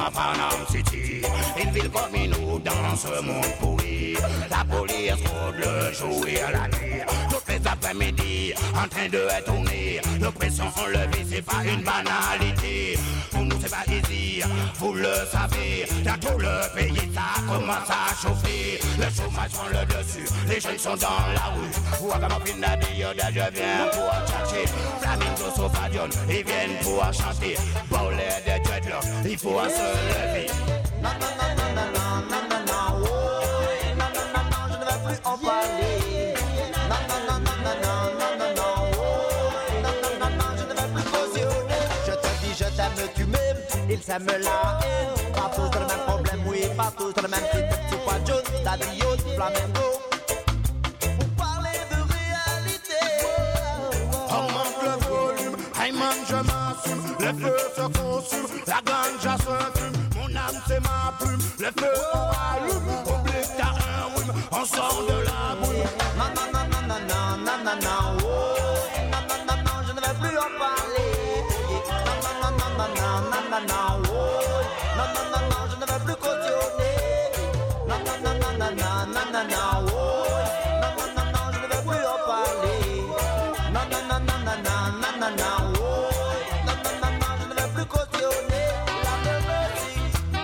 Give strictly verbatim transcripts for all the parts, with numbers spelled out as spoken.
à Panama City. Une ville comme nous dans ce monde pourri. La police rôde le jour et la nuit. Toutes les après-midi en train de tourner. Le pression enlevée, c'est pas une banalité. Pour nous c'est pas easy, vous le savez. Dans tout le pays ça commence à chauffer. Le chômage prend le dessus, les jeunes sont dans la rue. Ouagamopina de Yoda, je viens pour chercher. Flamingo Sofadion, ils viennent pour chanter. Bowler de dreadlock, il faut se lever. Non, non, non, non, non, non, non, non, non, oh, non, non, non, non, je ne vais plus en parler. Non, non, non, non, non, non, non, non, non, oh, non, non, non, non, je ne vais plus cautionner. Je te dis, je t'aime, tu m'aimes, ils s'aiment la haine. Pas tous le même problème, oui, pas tous le même type. Tu vois, John, Daddy, Yo, Flamengo. Pour parler de réalité. Augmente le volume, hey man, je m'assume. Le feu se consume, la ganja se fume. Mon âme c'est ma plume, le feu on allume. Oublie que t'as un rhume, on sort de la boue. Non, non, non, non, non, non, non, non, non, oh, non, non, non, non, je ne vais plus en parler. Non, non, non, non, non, non, non, non, non, oh, non, non, non, non, je ne vais plus cautionner. Non, non, non, non, non, non, non, non, non, oh, non, non, non, non, je ne vais plus en parler. Non, non, non, non, non, non, non, non, non, oh, non, non, non, non, je ne vais plus cautionner. La merci.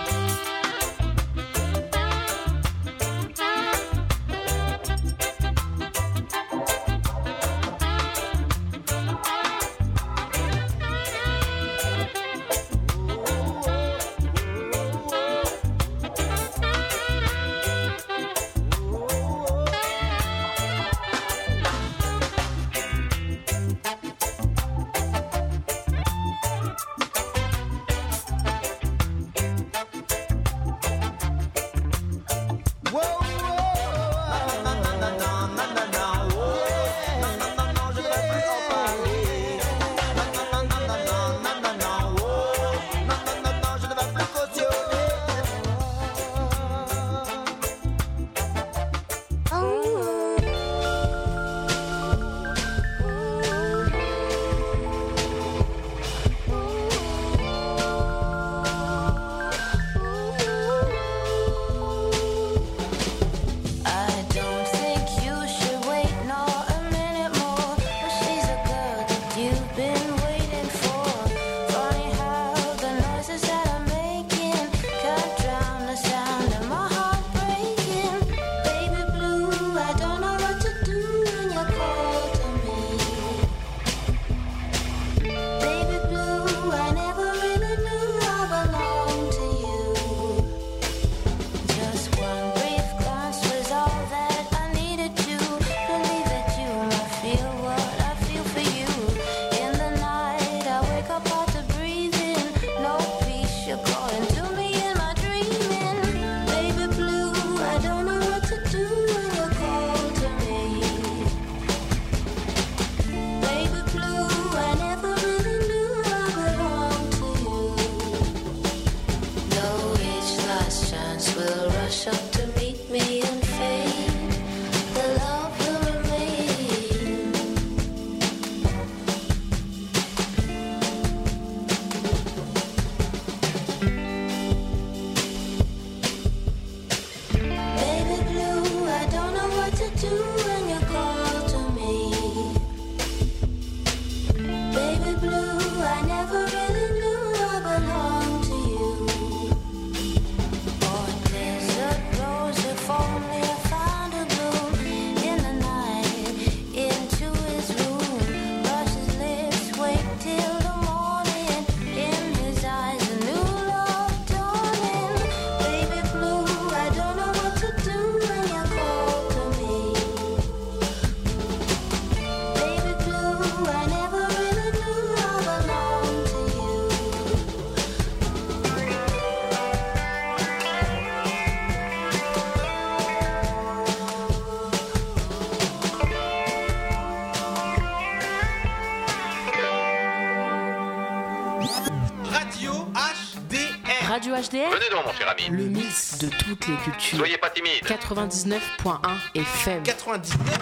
Radio H D R. Venez donc, mon cher ami. Le mix de toutes les cultures. Soyez pas timide. quatre-vingt-dix-neuf point un F M. quatre-vingt-dix-neuf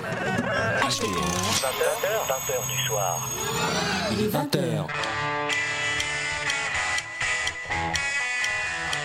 H D R. vingt heures, vingt heures du soir. Il est vingt heures.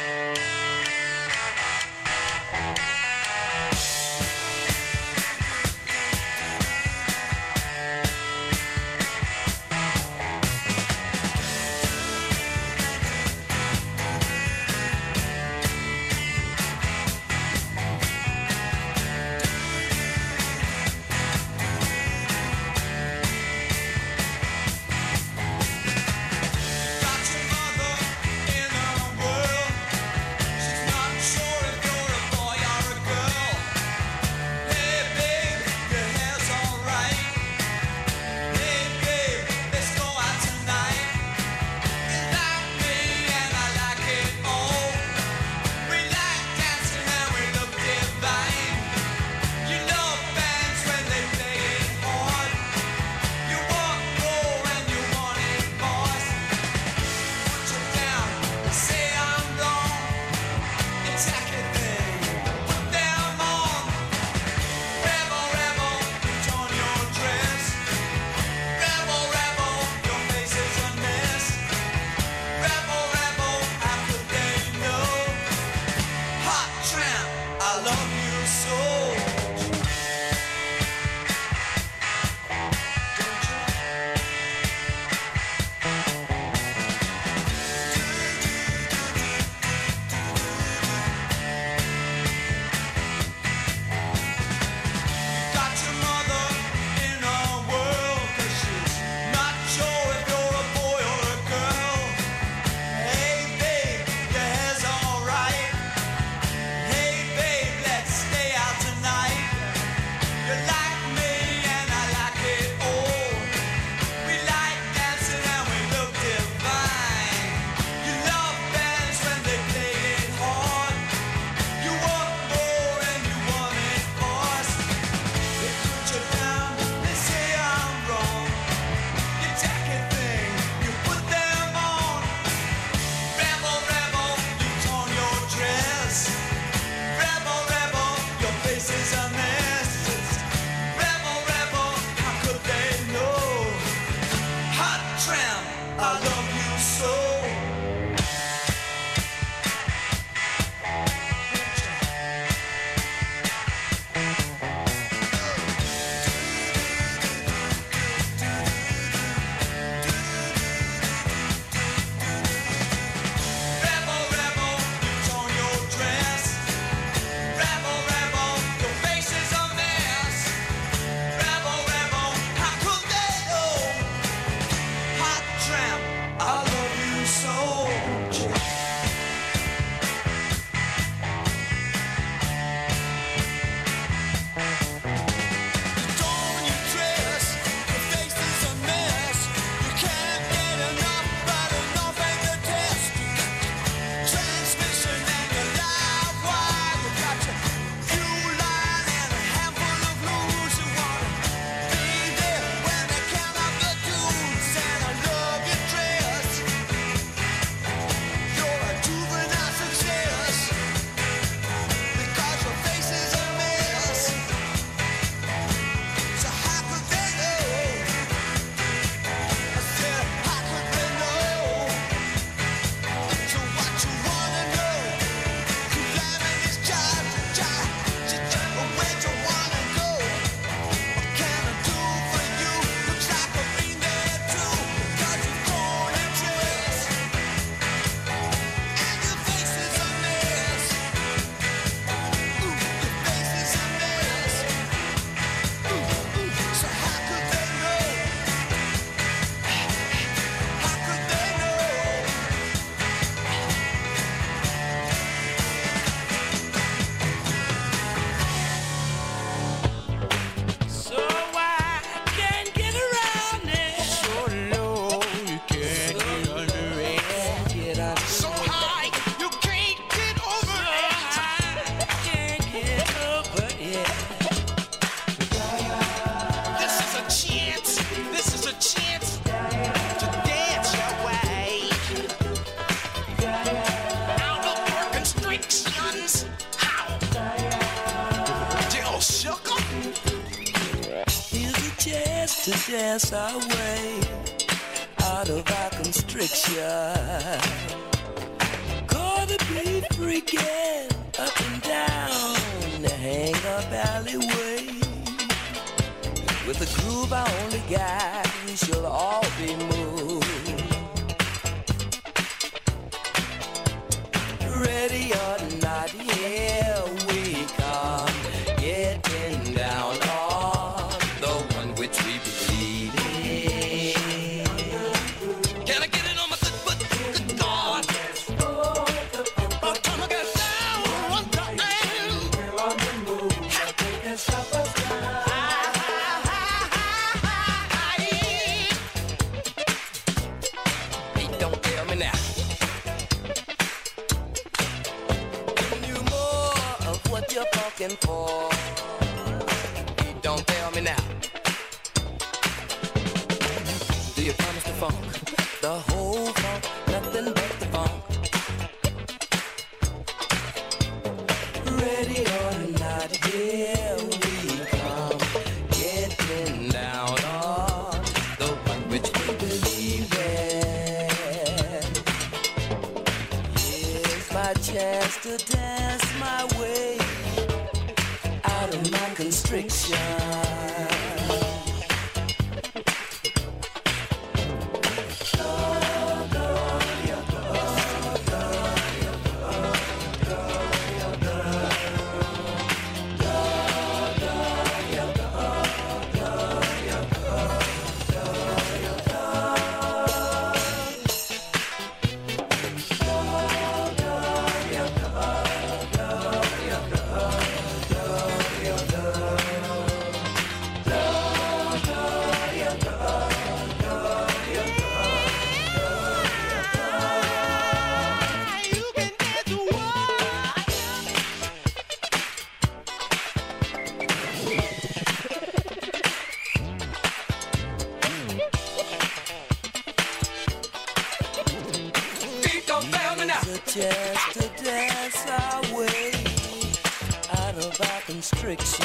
to dance our way out of our constriction. Gonna be freaking up and down the hang-up alleyway. With a groove I only got, we shall all be moved. Ready or not, here we come, getting down on the one which we believe in. Can I get it on my good foot? Good God! Oh, come on, get down one time. We're on the move, they can stop us now. Hey, don't tell me now. You're fucking for. Don't tell me now. Do you promise the funk? The whole funk, nothing but the funk. Ready or not, here we come, getting down on the one which we believe in. Here's my chance to dance my way out of my constriction. Just to dance our way out of our constriction.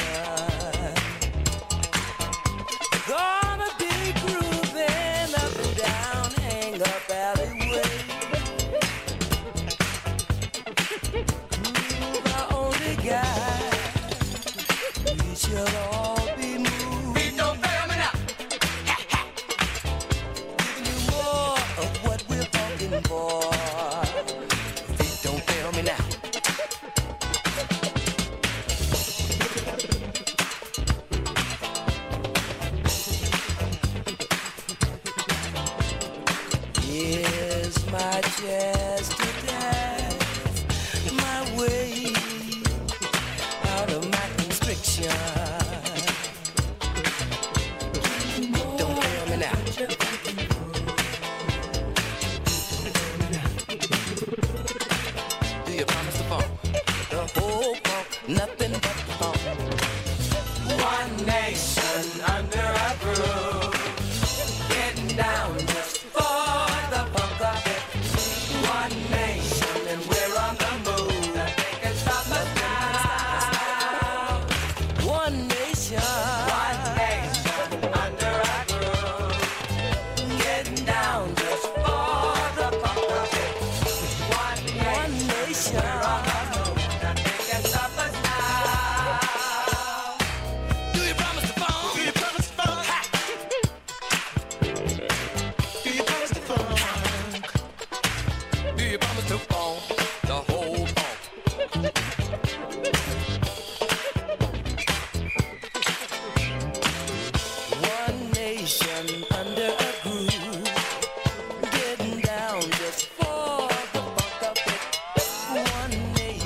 Gonna be grooving up and down, hang up alleyway. Groove our only guide, we shall all be moved. Beat don't fail me now. Giving you more of what we're talking for. Just to dance my way out of my constriction. Don't fail me now. Do you promise the funk? The whole funk, nothing but the funk. One nation under a groove, getting down just for the funk of it. One nation and we're on the move. Nothing can stop us now. One nation, one nation under a groove, getting down just for the funk of it. One nation, one nation, we're on the move. Nothing can stop us now. Do you promise the funk? Do you promise the funk? Ha! Do you promise the funk? Do you promise to funk, the whole funk? One nation under a groove, getting down just for the funk of it. One nation.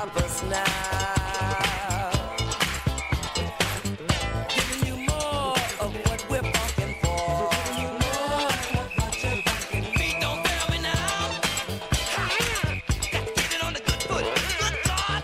of us now. Giving you more of what we're fucking for. Please don't tell me now. Ha-ha. Got to get it on the good foot. Good God.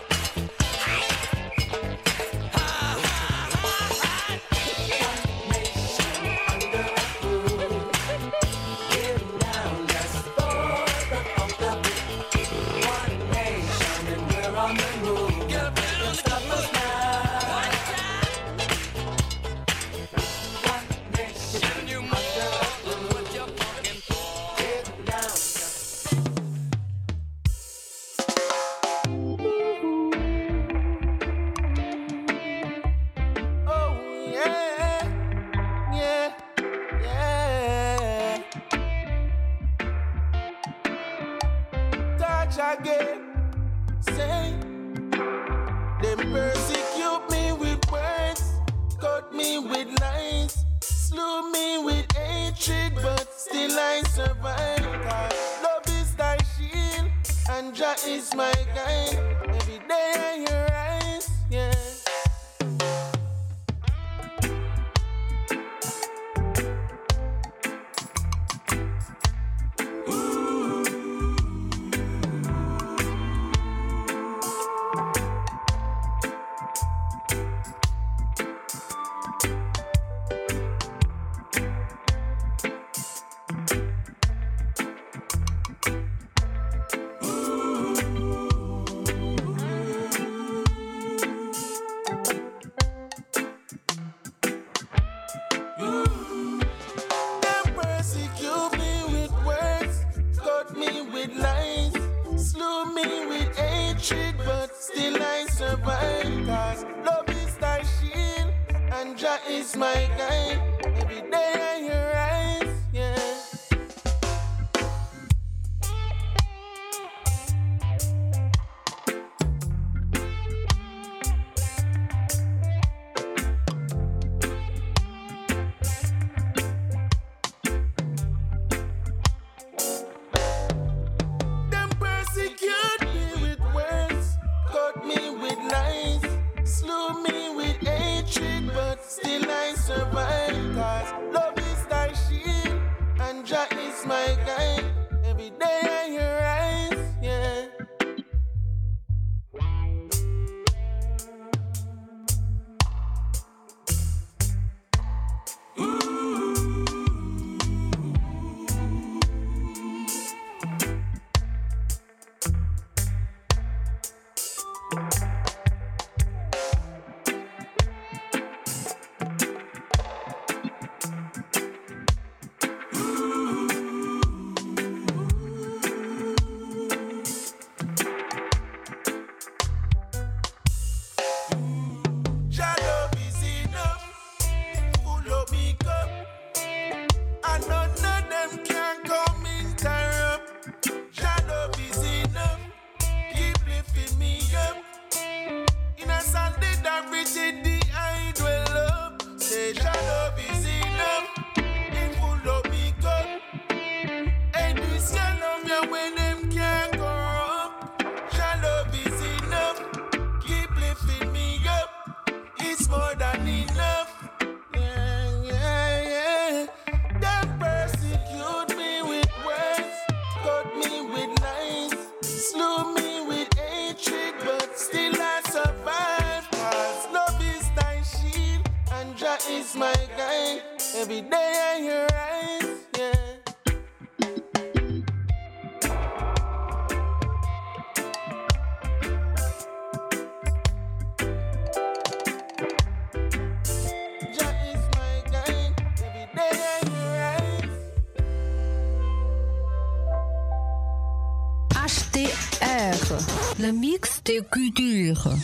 Le mix des cultures.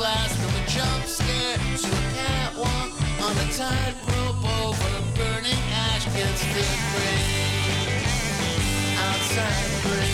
glass, from a jump scare to a catwalk on a tightrope over burning ash against the grain. Outside the rain.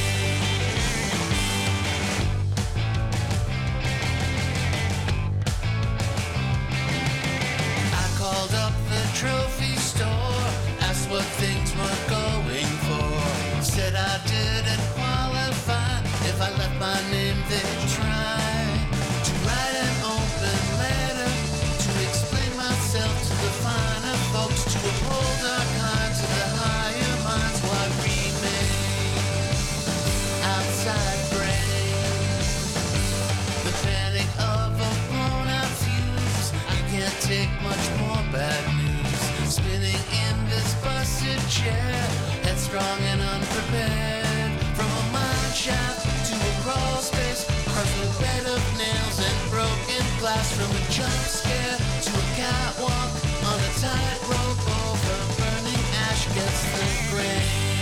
I called up the trophy store, asked what things were going for. Said I didn't qualify, if I left my name they'd try to write an open letter to explain myself to the finer folks, to uphold our kind to the higher minds who I remain outside brain. The panic of a blown out fuse, I can't take much more bad news. Spinning in this busted chair, headstrong and unprepared. From a mine shaft to a crawl space, crushed with a bed of nails and broken glass. From a jump scare to a catwalk on a tightrope over burning ash against the grain.